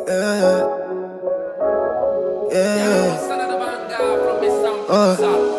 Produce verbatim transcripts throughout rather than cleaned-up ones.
Yeah, yeah. Uh.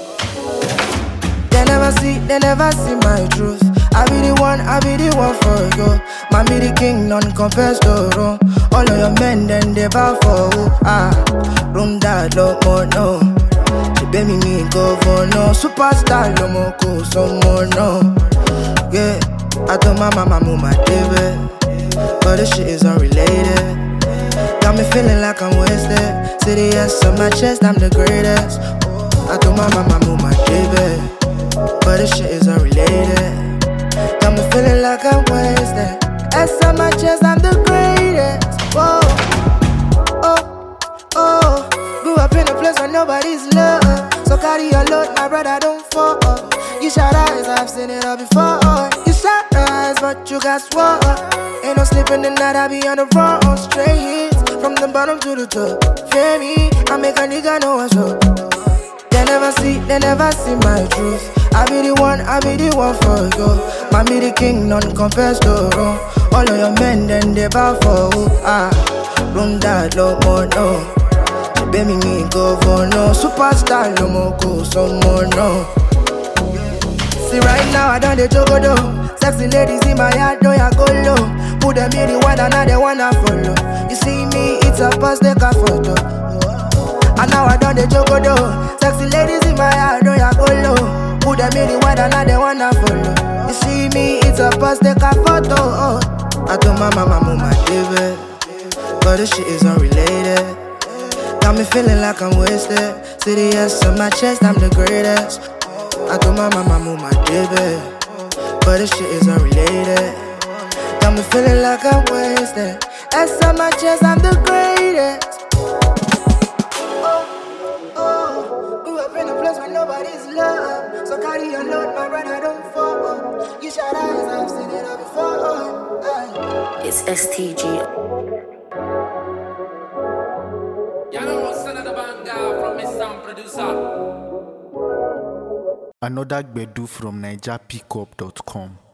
They never see, they never see my truth. I be the one, I be the one for you. Man be the king, none compares to Rome. All of your men, then they bow for who? Ah, room that love more, no. She baby me go for no. Superstar, no more cool, some more, no. Yeah, I told my mama, move my baby, but this shit is unrelated. Got me feeling like I'm wasted. City S on my chest, I'm the greatest. I told my mama, move my baby, but this shit is unrelated. Got me feeling like I'm wasted. S on my chest, I'm the greatest. Whoa, oh, oh. Grew up in a place where nobody's love, so carry your load, my brother, don't fall. You shot eyes, I've seen it all before. You shot eyes, but you got swore. Ain't no sleeping the night, I be on the run. Straight hits, from the bottom to the top. Fear me, I make a nigga know what's up. They never see, they never see my truth. I be the one, I be the one for you. Man be the king, none compares to Rome. All of your men, then they bow for who? Ah, room that love more, no. She baby me go for no. Superstar, no more cool, some more, no. See right now, I done the jogodo. Sexy ladies in my yard, do ya go low. Put them in the one and now they wanna follow. You see me, it's a post, take a photo. And now I done the jogodo. Sexy ladies in my yard, do ya go low. Put them in the one and now they wanna follow. You see me, it's a post, take a photo. Oh. I told my mama, move my baby, but this shit is unrelated. Got me feeling like I'm wasted. City S on my chest, I'm the greatest. I told my mama, move my baby, but this shit is unrelated. Got me feeling like I'm wasted. S on my chest, I'm the greatest. Oh, oh. Grew up in a place where nobody's love, so carry your load, my brother, don't fall. You shot eyes, I've seen it all before. Aye. It's S T G. You know what's another banger from Miss Sam Producer. Another Gbedu from Niger Pickup dot com.